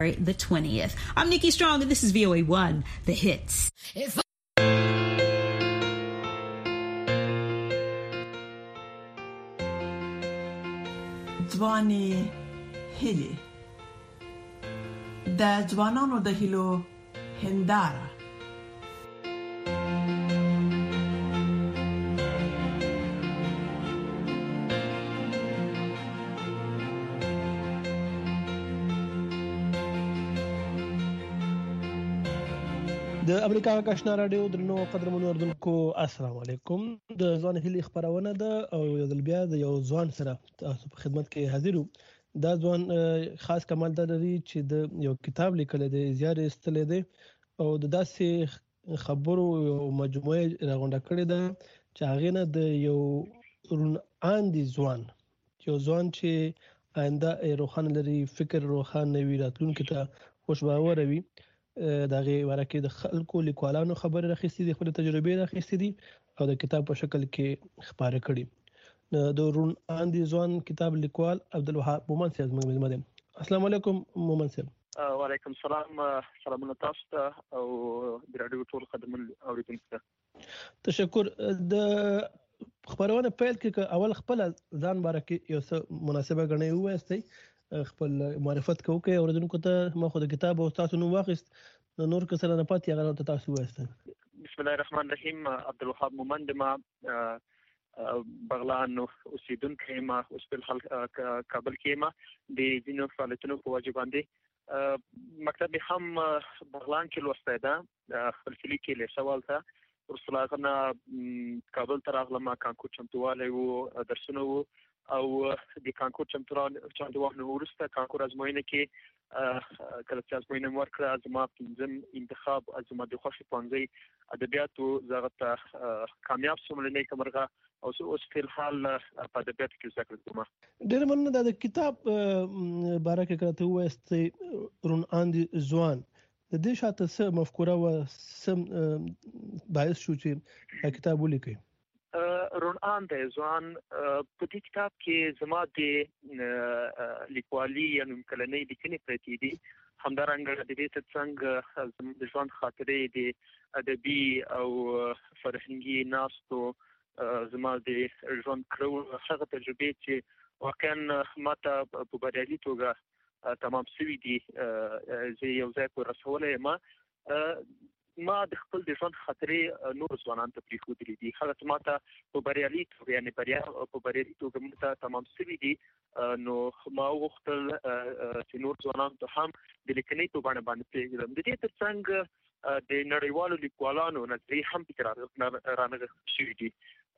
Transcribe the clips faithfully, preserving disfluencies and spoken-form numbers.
the twentieth. I'm Nikki Strong, and this is V O A one, The Hits. If ځواني هیلې د ځوانانو د هیلو هنداره. د امریکا کشنا رادیو درنو قدرمنو اردوونکو السلام علیکم. د ځوان هیلې خبرونه ده او یو ځل بیا د یو ځوان سره تاسو په خدمت کې حاضر یو. دا ځوان خاص کمال دا لري چې د یو کتاب لیکل دی، زیار ایستل دی او د داسې خبرو یو مجموعه راغونډه کړې ده چې هغه نه د یو رون اندي ځوان یو ځوان چې آینده روښانه لري، فکر روښانه وي، راتلونکي ته خوشباور وي. دغه ورکه د خلکو لیکوالانو خبره راخستې دي، خپل تجربې راخستې دي او د کتاب په شکل کې خبره کړي. د رون اندي ځوان کتاب لیکوال عبدالوهاب مومن صاحب موږ ملمه دي. السلام علیکم مومن صاحب. وعلیکم السلام، سلامونه تاسو ته او د رادیو ټول خدمت اوریدونکو ته. تشکر. د خبرونه پیل کې اول خپل ځان بارکه یو څه مناسبه غنئ وایستئ، خپل معرفت کوي اوریدونکو ته. ما خو د کتاب او تاسو نو واخیست، نور کسره نه پاتې هغه ته تاسو وایستئ. بسم الله الرحمن الرحیم. عبدالوهاب مومن د ما بغلان اوسیدونکو ما اوس په حال کابل کې ما د دینو فعالیتونو په وجه باندې مکتب هم بغلان کې لوسته ده. خپل کلی کې له سوال ته ورسلاغنا کابل ته راغلم، کانکور چمتواله وو، درسونه وو او د کانکور چمتواله ورسته کانکور ازموینه کې کله چې ازموینه ورکړه زما پنځم انتخاب زما د خوښې پوهنځي ادبیاتو زغه کامیاب شوم لنی کمرغه او اوس په حال په ادبیاتو کې زده کړه کوم. ډېر مننه. د کتاب بارکه کړه ته وایست رون اندي ځوان، د دې شاته څه مفکوره و سم باعث شو چې کتاب ولیکئ؟ رون اندي ځوان په دې کتاب کې زما د لیکوالي یا نوم کلنۍ لیکنې پرتې دي، همدارنګه د دې ترڅنګ زما د ژوند خاطرې د ادبي او فرهنګي ناستو زما د ژوند کړو هغه تجربې چې واقعا ماته په بریالي توګه تمام شوي دي. زه یو ځای په رسولې ما ما د خپل د ژوند خاطرې نور ځوانان ته پریښودلې دي. هغه چې ماته په بریالي توګه یعنې بریا په بریالي توګه ماته تمام شوي دي، نو ما وغوښتل چې نور ځوانان ته هم د لیکنۍ په بڼه باندې پرېږدم. د دې ترڅنګ د نړیوالو لیکوالانو نظریې هم پکې رانغښتل شوي دي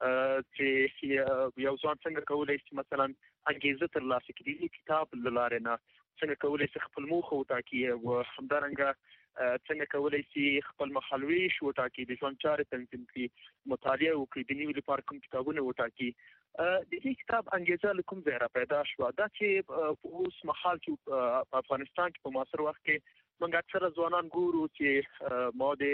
چې یو ځوان څنګه کولی شي مثلا انګېزه ترلاسه کړي د کتاب له لارې نه، څنګه کولی شي خپل موخه وټاکي او همدارنګه څنګه کولی شي خپل مخالویش وټاکي، د ژوند چارې تنظیم کړي، مطالعه وکړي، د نوي لپاره کوم کتابونه وټاکي. د دې کتاب انګېزه له کوم ځای را پیدا شوه؟ دا چې په اوس مهال کې په افغانستان کې په معاصر وخت کې موږ اکثره ځوانان ګورو چې مواد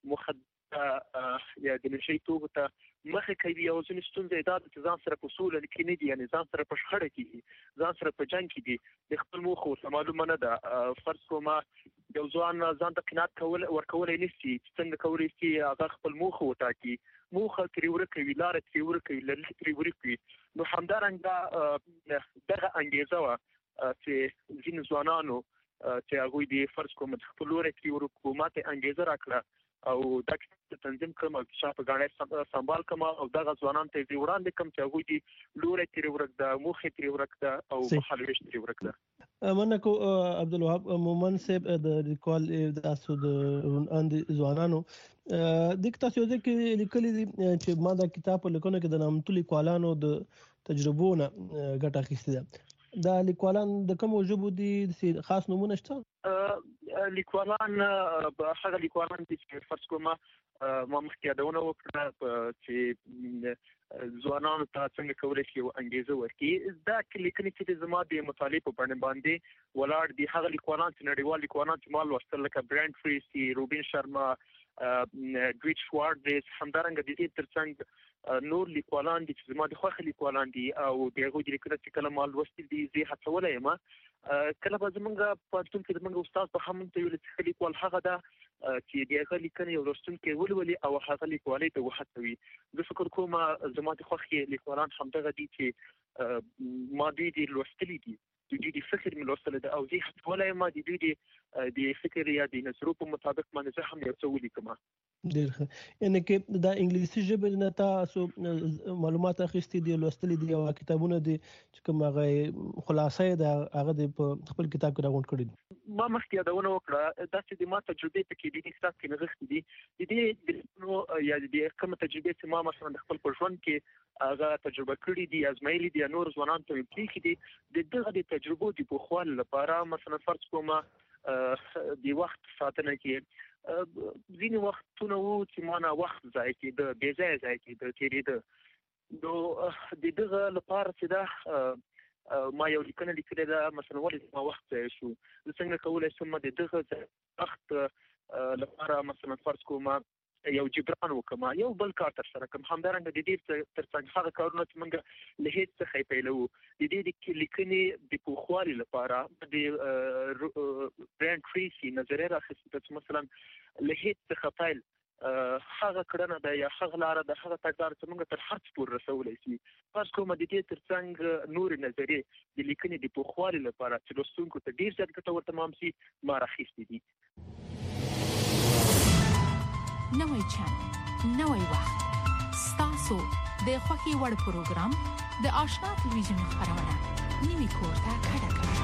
مخدره یا د نشي توکو ته مخه کوي او ځینې ستونزې دا چې ځان سره په سوله کې نه دي، یعنې ځان سره په شخړه کې دي، ځان سره په جنګ کې دي، د خپل موخه ورته معلومه نه ده. فرض کومه یو ځوان ځان ته قناعت کول ورکولی نشي چې څنګه کولی شي هغه خپل موخه وټاکي، موخه ترې ورکه وي، لاره ترې ورکه وي، لرې ترې ورک وي. نو همدارنګه دغه انګېزه وه چې ځینې ځوانانو چې هغوی د فرض کوم خپل لوری ترې ورکړو، ما ته انګېزه راکړه او دا کتاب تنظیم کړم او شا په ګاڼه سنبال کړم او دغه ځوانان ته یې وړاندې کړم چې هغوی د لوری ترې ورک ده، موخې ترې ورک ده او مخالویش ترې ورک ده. مننه کو عبدالوهاب مومن صاحب د لیکوال تاسو د رون اندي ځوانانو د تاسو ځکه لیکلي دي چې ما دا کتاب په لیکلو کې د نامتو لیکوالانو د تجربو نه ګټه اخیستې ده. دا لیکوالان د کوم ژبو دي خاص نمونه شته؟ لیکوالان هغه لیکوالان دي چې فرض کومه ما مخکې یادونه وکړه چې ځوانانو ته څنګه کولی شي یو انګېزه ورکړي. دا لیکنې چې زما د مطالعې په بڼه باندې ولاړ دي، هغه لیکوالان چې نړیوال لیکوالان چې ما لوستل لکه برانډ فریسي، روبین شرما، ګریچ شوارډز، همدارنګه د دې ترڅنګ نور لیکوالان دي چې زما د خوښې لیکوالان دي او د هغوی د لیکنو چې کله ما لوستي دي زه هڅولی یم کله به زمونږ پوهنتون کې زمونږ استاد به هم ته ویل چې لیکوال هغه ده چې د هغه لیکنې یو لوستونکی ولولي او هغه لیکوالۍ ته وهڅوي. زه فکر کوم زما د خوښې لیکوالان همدغه دي چې ما دوی دې لوستلي دي، د دوی د فکر مې لوستلی ده او زه هڅولی یم د دوی د فکر یا د نظرو په مطابق باندې زه هم یو څه ولیکم. ډېر ښه. یعنې کې د انګلیسي ژبې نه تاسو معلومات اخیستي دي، لوستلي دي او کتابونه دي چې کوم هغه خلاصه یې د هغه د په خپل کتاب کې راغونډ کړي دي؟ ما مخکې یادونه وکړه دا چې د ما تجربې پکې د دې کتاب کې نغښتې دي. د دې یا د کومه تجربې چې ما مثلا د خپل په ژوند کې هغه تجربه کړې دي، ازمایلي دي، نور ځوانانو ته پرېښي دي، د دغه د تجربو د پوخوالي لپاره مثلا فرض کومه د وخت ساتنه کې ځینې وختونه وو چې ما نه وخت ضایع کېده، بې ځایه ضایع کېده، تېرېده. نو د دغه لپاره چې دا ما یو لیکنه لیکلې ده مثلا ولې ما وخت ضایع شو، زه څنګه کولی شم د دغه وخت لپاره مثلا فرض کومه یو جبران وکم، یو بل کار تر سره کړم. همدارنګه د دې ترڅنګ هغه کارونه چې موږ له هېڅ څخه یې پیلوو د دې د لیکنې د پوخوالي لپاره د برایان ټریسي نظریه راخیستې چې مثلا له هېڅ څخه پیل هغه کړنه ده یا هغه لاره ده، هغه تګلاره چې موږ تر حد پورې رسولی شي. فرض کومه د دې ترڅنګ نورې نظریې د لیکنې د پوخوالي لپاره چې لوستونکو ته ډېر زیات ګټور تمام شي ما راخیستې دي. نوی چینل، نوی وخت، ستاسو د خوښې وړ پروګرام د آشنا تلویزیون خپرونه نوی کور ته کډه کړئ.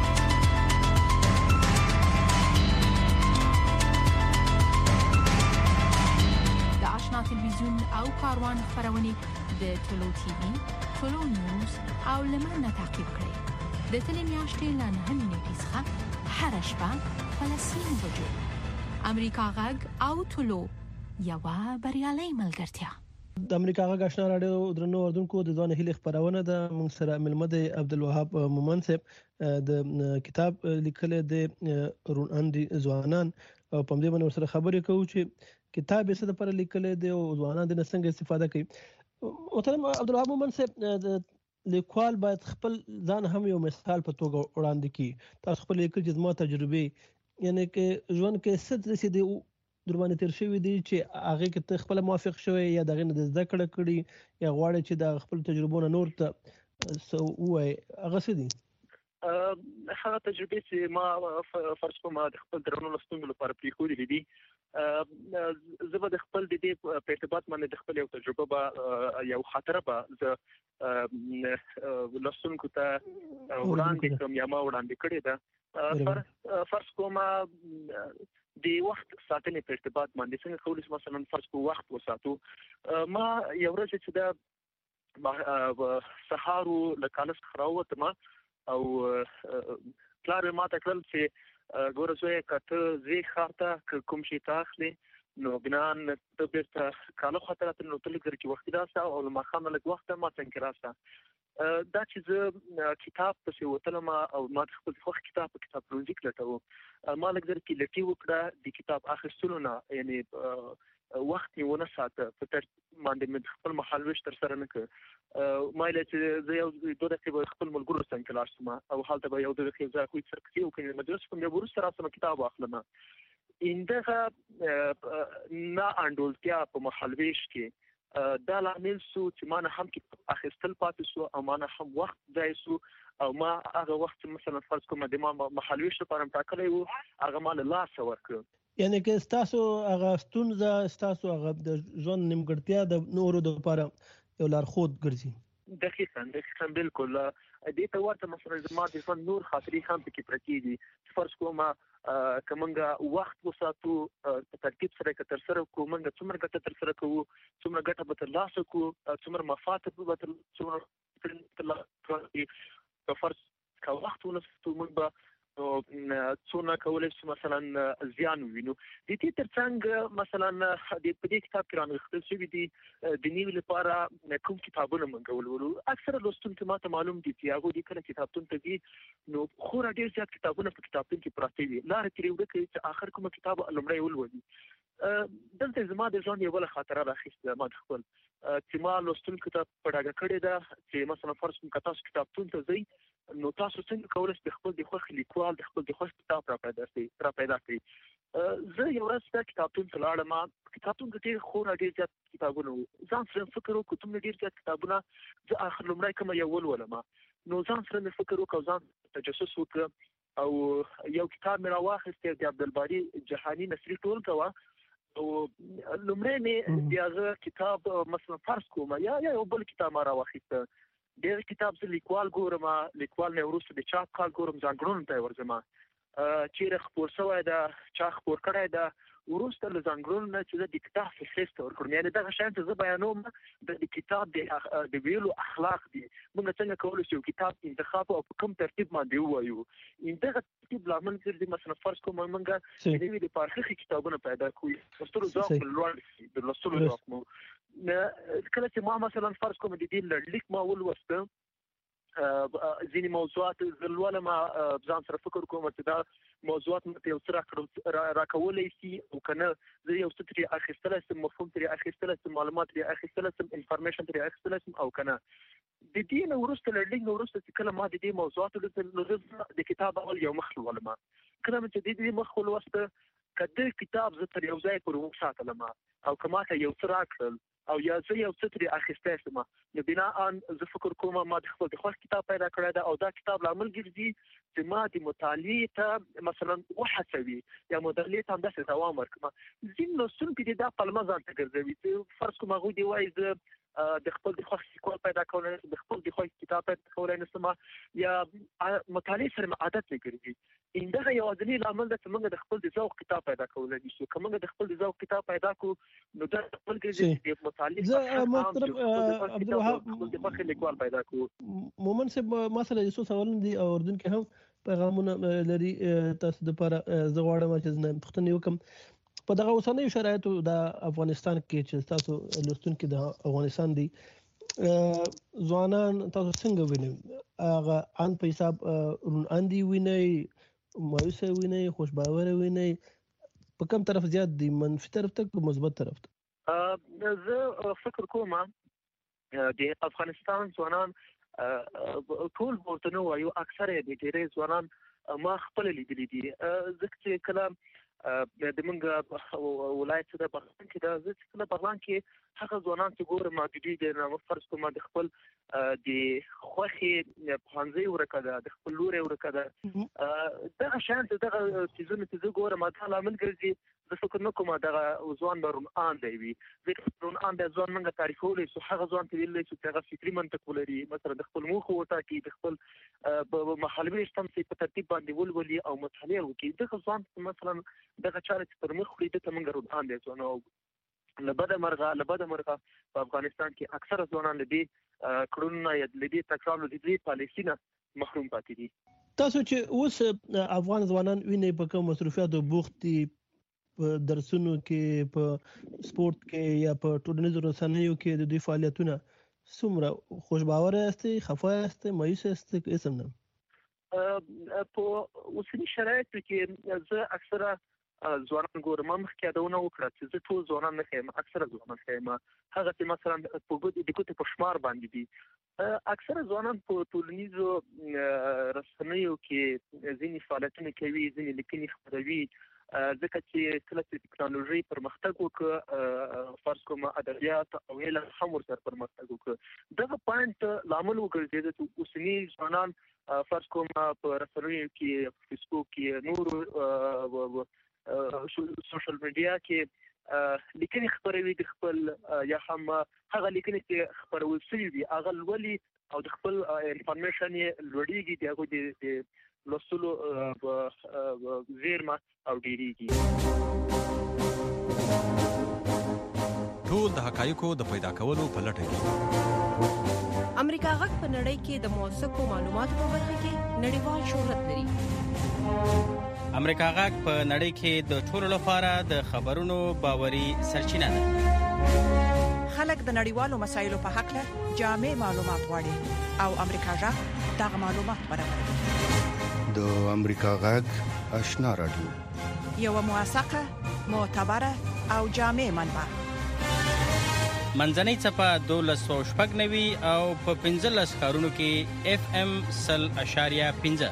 د آشنا تلویزیون او کاروان خپرونې د ټولو ټي وي، ټولو نیوز او لمنه تعقیب کړئ. د تلې میاشتې له نهمې نیټې څخه هره شپه په لسمو بجو امریکا غږ او ټولو یوه بریالۍ ملګرتیا. د امریکا غږ آشنا راډیو درنو اوردونکو د ځوان هیلې خپرونه ده. موږ سره ملمه دی عبدالوهاب مومند صاحب، د کتاب لیکل دی روناندي ځوانان، او په دې باندې سره خبرې کوو چې کتاب یې څه لپاره لیکل دی او ځوانان د څنګه استفاده کوي. محترم عبدالوهاب مومند صاحب، د لیکوال باید خپل ځان هم یو مثال په توګه وړاندې کړي. تاسو خپل لیکل چې زما تجربې یعنی کې ژوند کې څه داسې دي در باندې تیر شوي دي چې هغې کې ته خپله موافق شوی یا د هغې نه د زده کړه کړي یا غواړې چې د خپل تجربو نه نور ته څه ووایې، هغه څه دي؟ هغه تجربې چې ما فرض کوم د خپل درنو لوستونکو لپاره پرېښودلې دي، زه به د خپل د دې په ارتباط باندې د خپل یو تجربه به یو خاطره به زه لوستونکو ته وړاندې کړم یا ما وړاندې کړې ده. فرض کومه د وخت ساتنې په ارتباط باندې څنګه کولی شو مثلا فرض کوو وخت وساتو. ما یو ورځ چې د سهارو له کاله څخه راووتم او پلار مې ماته کړل چې ګوره زویه که ته ځې ښار ته که کوم شي ته اخلې نو بنان ته بېرته کاله خواته راته نو ته لږ لږ کې وختي راسه او له ماښامه لږ وخته ما څنګ کې راسه. دا چې زه کتاب پسې وتلم او ما د خپل خوښ کتاب په کتابپلورنځي کې لټوم، ما لږ در کې لټي وکړه د کتاب اخیستلو نه، یعنې وخت مې ونه ساته، په ترتیب باندې مې خپل مهالویش ترسره نه کړ. ما ویل چې زه یو دوه دقیقې به خپل ملګرو څنګ کې لاړ شم او هلته به یو دوه دقیقې زه هغوی سره کیسې وکړم، مجلس کوم بیا وروسته راسم کتاب واخلم. همدغه نا انډولتیا په مهالویش کې دا لامل شو چې ما نه هم کتاب اخیستل پاتې شو او ما نه هم وخت ضایع شو او ما هغه وخت مثلا فرض کوم د ما مهالویش لپاره ټاکلی و هغه ما له لاسه ورکړ. یعنې که ستاسو هغه ستونزه ستاسو هغه د ژوند نیمګړتیا د نورو دپاره یو لارښود ګرځي. دقیقاً دقیقاً بالکل دې ته ورته مثلا زما د ژوند نور خاطرې هم پکې پرتې دي. فرض کومه که موږ وخت وساتو په ترتیب سره که ترسره کړو موږ څومره ګټه ترسره کوو، څومره ګټه به ترلاسه کړو، څومره مفاد به څومره ترلاسه کړو. فرض که وخت ونه ساتو موږ به څونه کولی شو مثلا زیان ووینو. د دې ترڅنګ مثلا په دې کتاب کې رانغښتل شوي دي د نوي لپاره کوم کتابونه موږ ولولو. اکثره لوستونکي ماته معلوم دي چې هغوی دې کله کتابتون ته ځي نو خورا ډېر زیات کتابونه په کتابتون کې پراته وي، لاره ترې ورکه وي چې آخر کومه کتاب لومړی ولولي. دلته زما د ژوند یوه بله خاطره راخیستې ما د خپل چې ما لوستونکو ته په ډاګه کړې ده چې مثلا فرض کوم که تاسو کتابتون ته ځئ نو تاسو څنګه کولای شئ خپل د خوښ لیکوال د خپل د خوښ کتاب را پیدا کړئ را پیدا کړئ زه یو ورځ په کتابتون ته لاړم کتابتون کې ډېر خورا ډېر زیات کتابونه ځان سره فکر وکړ کوم ډېر زیات کتابونه زه اخر لومړی کوم یو ولولم نو ځان سره مې فکر وکړ ځان تجسس وکړ او یو کتاب مې راواخیست د عبدالباري جهانی نثري ټولګه وه او لومړی مې د هغه کتاب مثلا فرض کوم یا یو بل کتاب ما راواخیسته ډېر کتاب زه لیکوال ګورم لیکوال مې وروسته د چاپ کال ګورم ځانګړنو ته ورځم چیرې خپور شوی ده چا خپور کړی ده وروسته له ځانګړنو نه چې زه د کتاب فهرست ورکړم یعنې دغه شیان چې زه بیانوم د کتاب د ویلو اخلاق دي موږ څنګه کولی شو کتاب انتخاب او په کوم ترتیب باندې ووایو دغه ترتیب لامل ګرځي مثلا فرض کوم موږ د نوي لپاره ښه کتابونه پیدا کړو لوستلو ذوق مو لوړ شي د لوستلو ذوق مو کله چې ما مثلا فرض کوم د دې لړلیک ما ولوسته ځینې موضوعات زه لولم ځان سره فکر کوم چې دا موضوعات ماته یو څه راکولی شي او که نه زه یو څه ترې اخیستلی شم مفهوم ترې اخیستلی شم معلومات ترې اخیستلی شم انفارمیشن ترې اخیستلی شم او که نه د دې نه وروسته لړلیک نه وروسته چې کله ما د دې موضوعاتو لیدل نو زه د کتاب اول یو مخ لولم کله مې چې د دې مخ ولوسته که د کتاب زه تر یو ځای پورې وساتلم او که ماته یو څه راکړل او یا زه یو څه ترې اخیستی شم نو بناء زه فکر کوم ما د خپل د خوښ کتاب پیدا کړی ده او دا کتاب لامل ګرځي چې ما د مطالعې ته مثلا وهڅوي یا مطالعې ته همداسې دوام ورکړم ځینې لوستونکي دي دا پلمه ځان ته ګرځوي چې فرض کوم هغوی دې وایي زه د خپل د خوښ لیکوال پیدا کولی نشم د خپل د خوښ کتاب پیدا کولی نشم یا مطالعې سره مې عادت نه ګرځي همدغه یوازینی لامل ده چې موږ د خپل د ذوق کتاب پیدا کولی نشو که موږ د خپل د ذوق کتاب پیدا کړو نو دا خپل ګرځي د مطالعې محترم د خوښ لیکوال پیدا کړو مومن صاحب ما سره یو څه سوالونه دي او اردوونکي هم پیغامونه لري تاسو دپاره زه غواړم چې زه پوښتنې وکړم په دغه اوسنیو شرایطو د افغانستان کې چې تاسو لوستونکي د افغانستان دي ځوانان تاسو څنګه وینئ هغه ان په حساب رون اندي وینئ مایوسه وینئ خوشباوره وینئ په کوم طرف زیات دي منفي طرف ته که مثبت طرف ته زه فکر کوم د افغانستان ځوانان ټول ورته نه وایو اکثره د ډېری ځوانان ما خپل لیدلي دي ځکه چې کله د موږ ولایت د بغلان کې دا زه چې کله بغلان کې هغه ځوانان چې ګورم دوی د فرض کوم د خپل د خوښې پوهنځۍ ورکه ده د خپل لورې ورکه ده دغه شیان چې دغه څیزونه چې زه ګورم دا لامل ګرځي زه فکر نه کوم دغه ځوان به روڼ اندی وي ځکه روڼ اندی ځوان موږ تعریفولی شو هغه ځوان ته ویلی شو چې هغه فکري منطق ولري مثلا د خپل موخو وټاکي د خپل مهالویشت هم په ترتیب باندې ولولي او مطالعه وکړي دغه ځوان مثلا دغه چارې چې پر مخ وړي ده ته موږ روڼ اندی ځوان او له بده مرغه له بده مرغه په افغانستان کې اکثره ځوانان له دې کړنو نه یا له دې تکرار له دې پالیسي نه محروم پاتې دي تاسو چې اوس افغان ځوانان وینئ په کوم مصروفیاتو بوخت دي په درسونو کې په سپورت کې یا په ټولنیزو رسنیو کې د دوی فعالیتونه څومره خوشباوره یاستئ خفه یاستئ مایوسه یاستئ که اسم نه په اوسني شرایطو کې زه اکثره ځوانان ګورم ما مخکې یادونه وکړه چې زه ټول ځوانان نه ښیم اکثره ځوانان ښیم هغه چې مثلا په ګوتې د ګوتې په شمار باندې دي اکثره ځوانان په ټولنیزو رسنیو کې ځینې فعالیتونه کوي ځینې لیکنې خپروي ځکه چې کله چې ټکنالوژي پرمختګ وکړه فرض کوم ادبیات او علم هم ورسره پرمختګ وکړه دغه پوینټ لامل وګرځېده چې اوسني ځوانان فرض کوم په رسنیو کې فیسبوک کې نور سوشل میډیا کې لیکنې خپروي د خپل یا هم هغه لیکنې چې خپرول شوي وي هغه لولي او د خپل انفارمیشن یې لوړېږي د هغوی د لوستلو زیرمه او ډېرېږي ټول د حقایقو د پیدا کولو په لټه کې امریکا غږ په نړۍ کې د موثقو معلوماتو په برخه کې نړیوال شهرت لري امریکا غږ په نړۍ کې د ټولو لپاره د خبرونو باوري سرچینه ده خلک د نړیوالو مسایلو په حق له جامع معلومات غواړي او امریکا غږ دغه معلومات برابروي د امریکا غږ آشنا رادیو یو موثقه معتبره او جامع منبع منځنۍ څپه دولس سوه شپږ نوي او په پنځلس ښارونو کې اف ام سل اشاریه پنځه.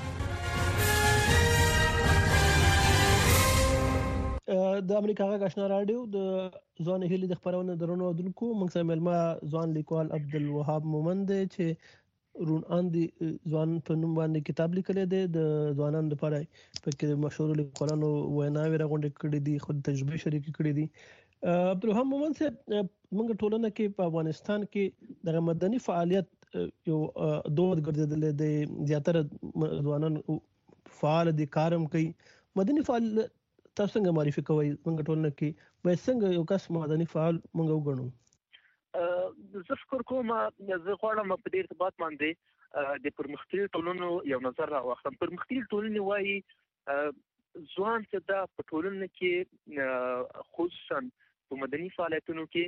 د امریکا غږ آشنا رادیو د ځوان هیلې د خبرونه درنو دونکو موږ سره ملما ځوان لیکوال عبدالوهاب مومند چې رون اندي ځوان په نوم باندې کتاب لیکلی دی د ځوانانو لپاره پکې مشهور لیکوالانو ویناوې راغونډې کړې دي خو تجربې شریکې کړې دي. عبدالوهاب مومند صاحب موږ ټولنه کې په افغانستان کې د مدني فعالیت یو دود ګرځېدلی دی زیاتره ځوانان فعال دي کارم کوي مدني فعالیت تاسو څنګه معرفي کوئ موږ ټولنه کې باید څنګه یو کس مدني فعال موږ وګڼو؟ زه فکر کوم زه غواړم په دې ارتباط باندې د پرمختللي ټولنو یو نظر راواخلم. پرمختللي ټولنې وایي ځوان چې دا په ټولنه کې خصوصا په مدني فعالیتونو کې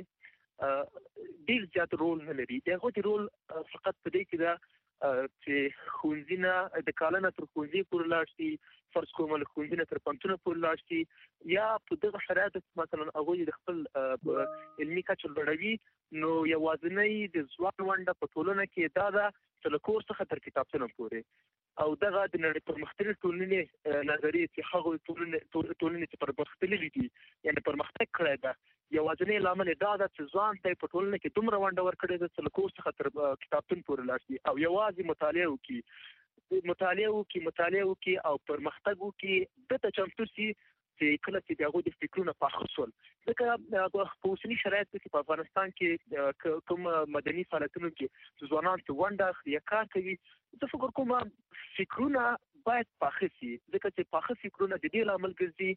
ډېر زیات رول نه لري. د هغوی رول فقط په دې کې ده چې ښوونځي نه د کاله نه تر ښوونځي پورې لاړ شي، فرض کوم له ښوونځي نه تر پوهنتونه پورې لاړ شي، یا په دغه شرایطو کې مثلا هغوی د خپل علمي کچه لوړوي. نو یوازینۍ د ځوان ونډه په ټولنه کې دا ده چې له کور څخه تر کتابتونه پورې او دغه د نړۍ پرمختللي ټولنې نظریې چې هغوی ټولنې چې پرمختللي دي یعنې پرمختګ کړی ده یوازینی لامل دا ده چې ځوان ته په ټولنه کې دومره ونډه ورکړې ده چې له کور څخه تر کتابتون پورې لاړ شي او یوازې مطالعه وکړي مطالعه وکړي مطالعه وکړي او پرمختګ وکړي دته چمتو شي چې کله چې د هغوی د فکرونه پاخه شول. ځکه په اوسني شرایطو کې په افغانستان کې کوم مدني فعالیتونو کې ځوانان چې ونډه اخلي یا کار کوي زه فکر کوم فکرونه باید پاخه شي ځکه چې پاخه فکرونه د دې لامل ګرځي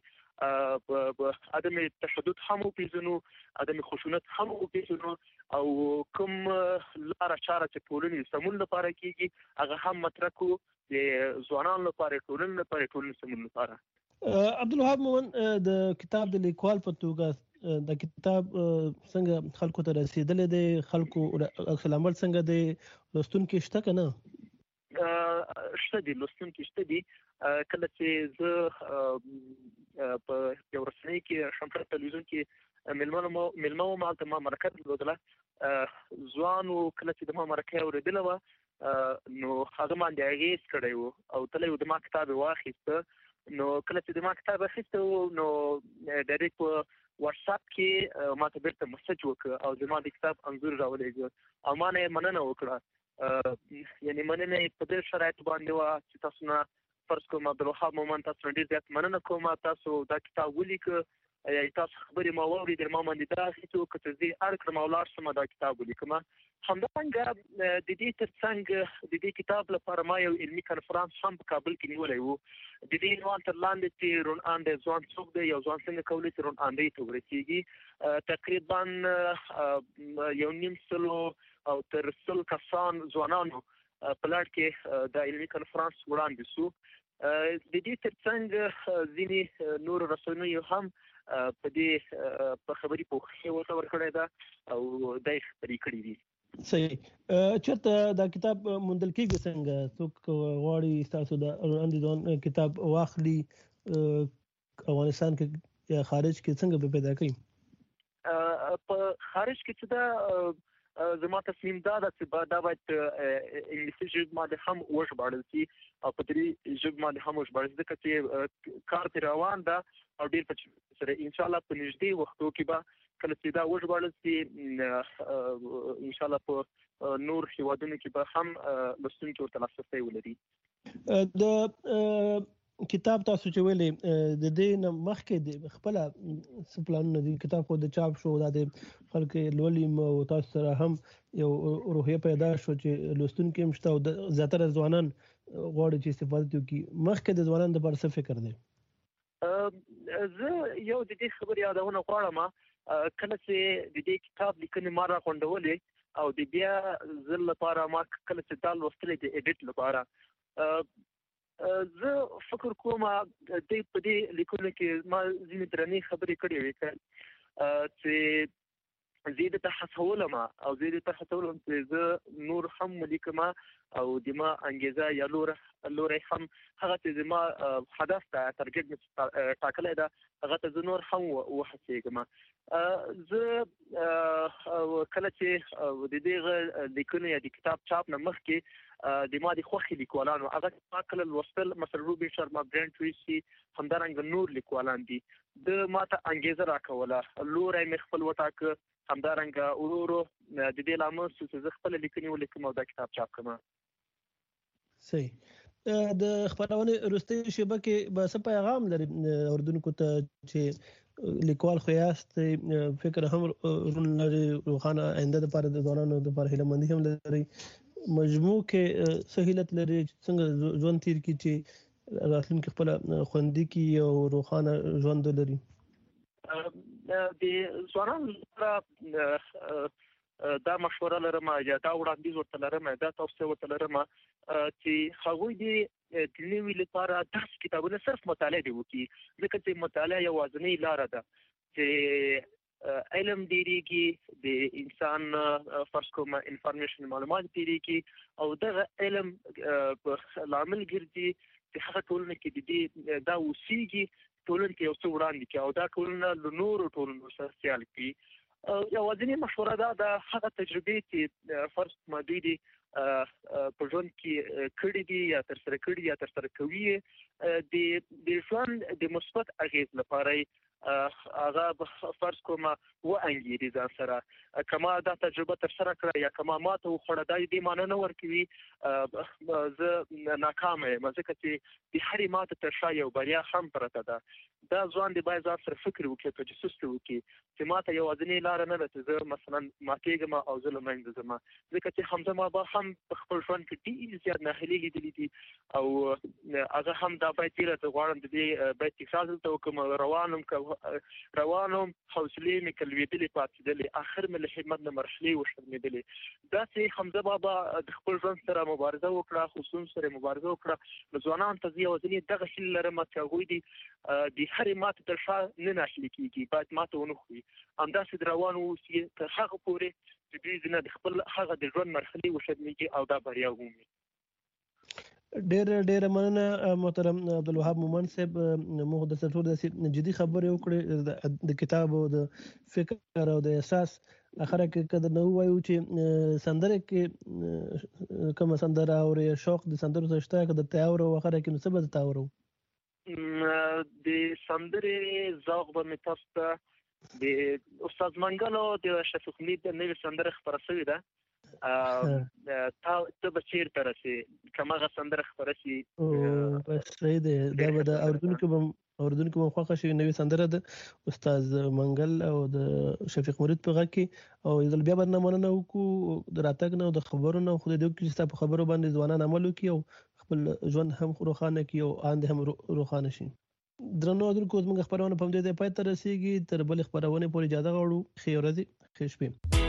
عدم تشدد هم وپېژنو عدم خشونت هم وپېژنو او کوم لاره چاره چې ټولنې سمون لپاره کېږي هغه هم مطرح کړو د ځوانانو لپاره ټولنې لپاره ټولنې سمون لپاره. عبدالوهاب مومند د کتاب د لیکوال په توګه د کتاب څنګه خلکو ته رسیدلی دی خلکو عکس العمل څنګه دی لوستونکي شته که نه؟ شته دي لوستونکي شته دي. کله چې زه په یو رسنۍ کې شمشاد تلویزیون کې میلمه وم هلته ما مرکه درلودله ځوانو کله چې د ما مرکه یې اورېدله وه نو هغه باندې اغېز کړی و او تللی و د ما کتاب یې واخیسته. نو کله چې د ما کتاب اخیسته و نو ډایرکټ په واټساپ کې ما ته بیرته مسج وکړه او زما د کتاب انځور راولېږه او ما نه یې مننه وکړه. یعنې مننه یې په دې شرایطو باندې وه چې تاسو نه فرض کوم عبدالوهاب مومند تاسو نه ډېر زیات مننه کوم تاسو دا کتاب ولیکه یا تاسو خبرې ما واورېدل ما باندې دا اخیستې وه که ته زه یې اړ کړم او لاړ شم دا کتاب ولیکم. همدارنګه د دې تر څنګ د دې کتاب لپاره ما یو علمي کنفرانس هم په کابل کې نیولی و. د دې عنوان تر لاندې چې رون اندی ځوان څوک دی یو ځوان څنګه کولی چې رون اندی ته ورسېږي تقریبا یو نیم سلو او تر سل کسان ځوانانو په لړ کې دا علمي کنفرانس وړاندې شو. د دې تر څنګ ځینې نور رسنیو هم په دې په خبري پوښښ ورته ورکړی ده او دا یې خپرې کړي دي. صحیح. چېرته دا کتاب موندل کېږي څنګه څوک غواړي ستاسو د رون اندي ځوان کتاب واخلي افغانستان کې یا خارج کې څنګه به پیدا کوي؟ په خارج کې چې دا زما تصمیم دا ده چې دا باید انګلیسي ژبې باندې هم وژباړل شي او په دې ژبې باندې هم وژباړل شي ځکه چې کار پرې روان ده او ډېر په سره انشاءالله په نږدې وختو کې به کله چې دا وژباړل شي انشاءالله په نور هیوادونو کې به هم لوستونکي ورته لاسرسی ولري. د کتاب تاسو چې ویلې د دې نه مخکې د خپل پلانونه دي کتاب خو د چاپ شو دا د خلک لولي او تاسو سره هم یو روحیه پیدا شو چې لوستونکي هم شته او زیاتره ځوانان غواړي چې استفاده وکړي. مخکې د ځوانانو لپاره څه فکر دی؟ زه یو د دې خبرې یادونه غواړم کله چې د دې کتاب لیکنې ما راغونډولې او د بیا ځل لپاره ما کله چې دا لوستلی د ایډیټ لپاره زه فکر کوم د په دې لیکنو کې ما ځینې درنې خبرې کړې وې چې زید ته حسولم او زید ته حسولم چې زه نور هم لیکم او د ما انګیزه یا لور لوري هم هغه چې ما هدف ته تارګټ مې ټاکلې ده هغه ته زه نور هم وهڅېږم. زه کله چې د دې لیکنې یا د کتاب چاپ نه مخکې د ما د خوښي لیکوالانو هغه ما کله لوستل مثلا روبین شرما برینټ ټریسي همدارنګه نور لیکوالان دي د ما ته انګیزه راکوله لوري مې خپل وټاکه همدارنګه ورورو د دې لامل چې زه خپل لیکنې ولیکم او دا کتاب چاپ کړم. صحیح د خبرونه وروستي شیبه کې به څه پیغام لري اردوونکو ته چې لیکوال خو یاست فکر هم لري روخانه آینده لپاره د ځوانانو لپاره هیله مندي هم لري مجموع کې سهولت لري څنګه ځوان تیر کی چې راتلونکي خپل خوندي کی او روخانه ژوند لري. د ځوانانو لپاره دا مشوره لرم یا دا وړاندیز ورته لرم دا توصیه ورته لرم چې هغوی د نوي لپاره داسې کتابونه صرف مطالعه دی وکړي ځکه چې مطالعه یوازینۍ لاره ده چې علم ډېرېږي د انسان فرض کوم انفارمیشن معلومات ډېرېږي او دغه علم لامل ګرځي چې هغه ټولنه کې د دې دا اوسېږي ټولنه کې یو څه وړاندې کړي او دا ټولنه له نورو ټولنو سره سیال کړي. یوازینۍ مشوره دا د هغه تجربې چې فرض ما دوی دي په ژوند کې کړي دي یا ترسره کړي یا ترسره کوي د د ژوند د مثبت اغېز لپاره هغه فرض کوم و انګیري ځان سره کما دا تجربه ترسره کړه یا کما ماته وخوړه دا دې معنی نه ورکوي زه ناکام یم ځکه چې د هرې ماته تر شا یو بریا هم پرته ده. دا ځوان دی باید ځان سره فکر وکړي تجسس وکړي چې ماته یوازینۍ لاره نه ده چې زه مثلا ماتېږم او زه له منځه ځم ځکه چې حمزه بابا هم په خپل ژوند کې ډېر زیات ناهیلي لیدلي دي او هغه هم دا باید تېره زه غواړم د دې باید تکرار دلته وکړم روانم روانم حوصلې مې کلوېدلې پاتېدلې اخر مې له همت نه مرحلې وشرمېدلې. داسې حمزه بابا د خپل ژوند سره مبارزه وکړه خصوص سره مبارزه وکړه له ځوانانو ته زه یوازینۍ دغه هیله لرم چې هغوی دي د هرې ماتې تر شا نه ناهیلي کېږي باید ماته ونه خوري همداسې د روان واوسي تر هغه پورې چې دوی نه د خپل هغه د ژوند مرحلې وشرمېږي او دا بریا ومومي. ډېر ډېر مننه محترم عبدالوهاب مومند صاحب موږ د ټول د جدي خبرې وکړې د کتاب او د فکر او د احساس اخره کې کده نو وایو چې سندره کې کوم سندره او شوق د سندرو څخه شته کده تیار او اخره کې نو څه به تاورو د سندرې ذوق به مې تاسو ته د استاد منګلو د شفیق امید د نوې سندره خپره شوې ده تا ته به چیرته رسې که هغه سندره خپره شي بس صحیح دی دا به د اردوونکو به اردوونکو به خوښه شي نوې سندره د استاد منګل او د شفیق مرید په غږ کې او یو بیا به نه مننه وکړو د راتګ نه او د خبرو نه خو د دې چې په خبرو باندې ځوانان عمل وکړي او خپل ژوند هم روښانه کړي او آینده هم روښانه شي. درنو اردوونکو زموږ خبرونه په همدې ځای پای ته رسیږي تر بلې خبرونې پورې اجازه غواړو ښې ورځې ښې شپې.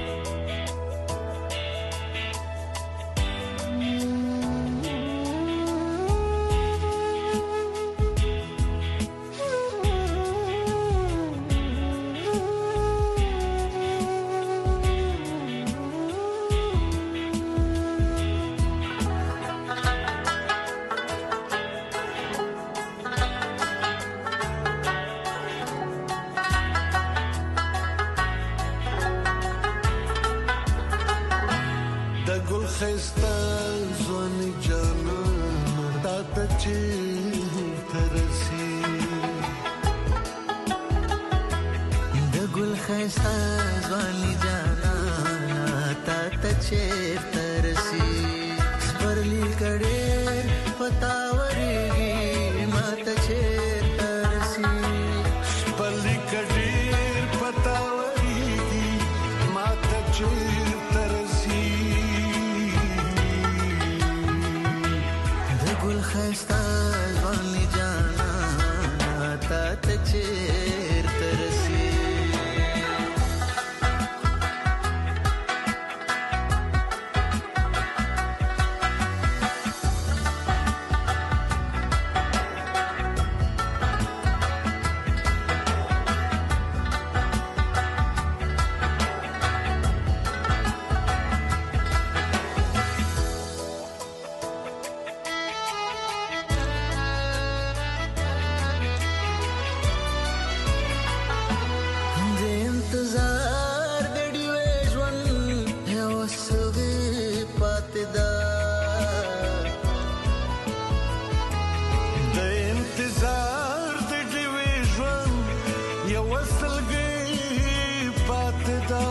یو وسلګي پاتدا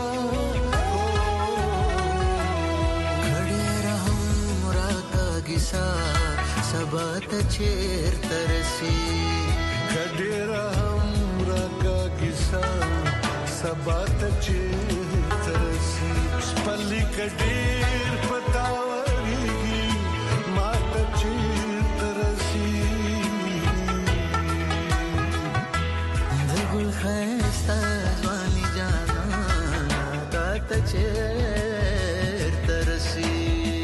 سبات چیر ترسی کډیر هم راکا کیسا سبات چیر ترسی سپلی کډیر پتاوریږي مات چیر ترسی دګل خستا ځواني جانا تات چیر ترسی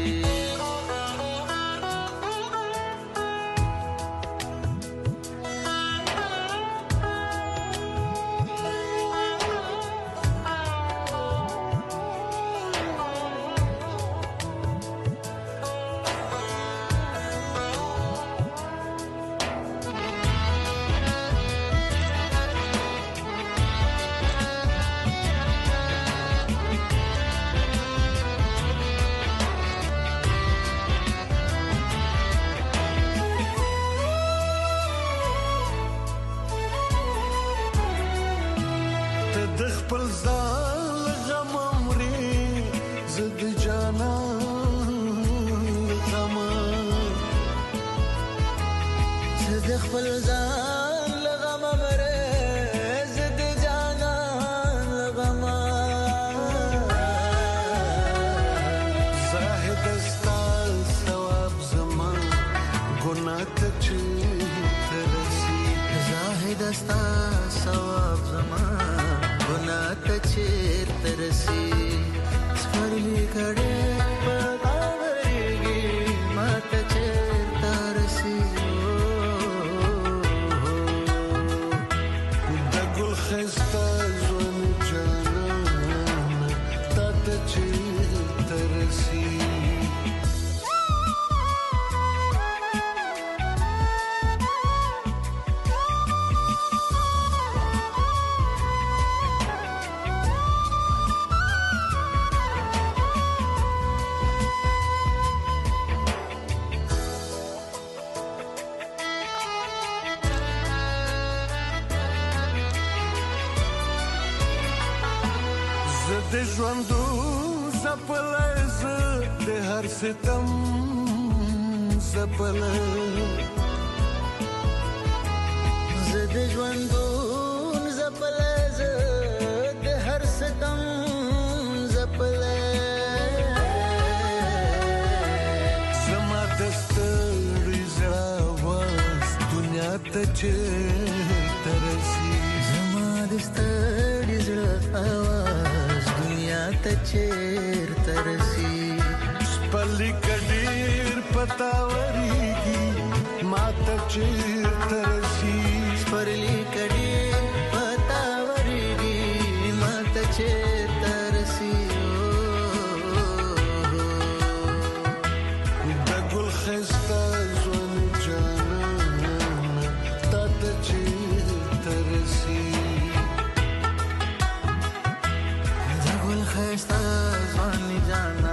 د ژوندو زپلز د هر ستم زپل ز د ژوندو زپلز د هر ستم زپل زما دستړي زړه واس دنیا ته چیرته رسي زما دستړي زړه چیر ترسی سپلی کډیر پتاوریږي ماته چیر ترسی سپلی کډیر پتاوریږي ماته چیر ترسی دګل خستا ځوان جانا تاته چیر ترسی خستا ځواني جانا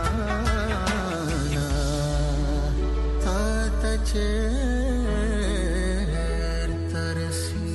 تا ته چیرته رسي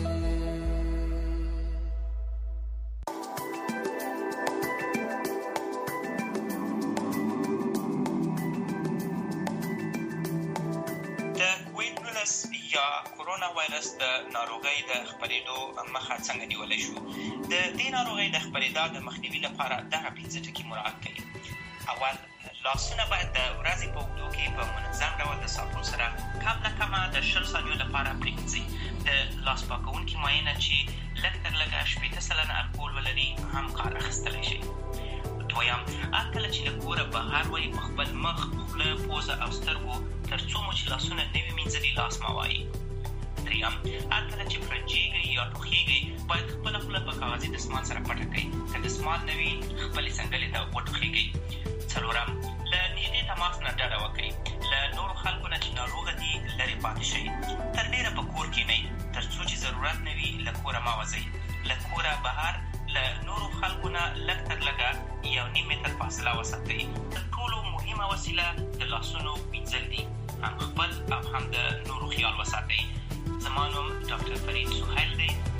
یا کورونا وایرس د ناروغۍ د خپرېدو مخه څنګه نیولی شو؟ د دې ناروغۍ د خپرېدا د مخنیوي لپاره دغه پنځه ټکي مراعات کړئ. اول، لاسونه باید د ورځې په اوږدو کې په منظم ډول د صابون سره کم نه کمه د شل ثانیو لپاره پرېمنځئ. د لاس پاکوونکي مایع چې لږ تر لږه شپېته سلنه الکول ولري هم کار اخیستلی شي. دویم، هر کله چې له کوره بهر وئ په خپل مخ، خوله، پوزه او سترګو تر څو مو چې لاسونه نه وي مینځلي لاس مه وایئ. دریم، هر کله چې فرنجېږئ یا ټوخېږئ باید خپله خوله په کاغذي دستمال سره پټه کړئ. که دستمال نه وي خپلې څنګلې ته وټوخېږئ. څلورم، له نږدې تماس نه ډډه وکړئ. له نورو خلکو نه چې ناروغه دي لرې پاتې شئ. تر ډېره په کور کښېنئ تر څو چې ضرورت نه وي له کوره مه وځئ. له کوره بهر له نورو خلکو نه لږ تر لږه یو نیم متر فاصله وساتئ. تر ټولو مهمه وسیله د لاسونو مینځل دي. هم خپل او هم د نورو خیال وساتئ. زما نوم ډاکټر فرید سهیل دی